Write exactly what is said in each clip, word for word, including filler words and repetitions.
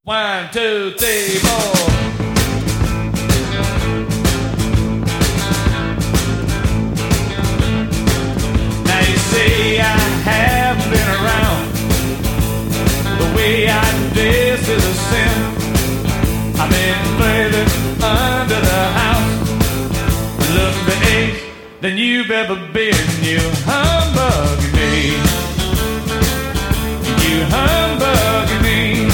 One, two, three, four. Now you say I haven't been around. The way I dress is a sin. I've been further under the house. Look the age than you've ever been. You humbug me. You humbug me.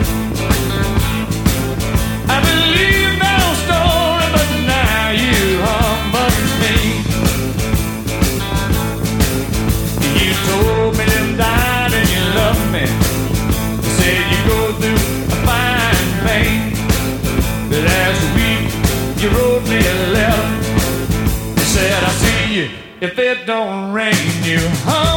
I believe no story, but now you humbug me. You told me them died and you loved me. You said you go through a fine pain. But last week you wrote me a letter. You said I'll see you if it don't rain. You humbug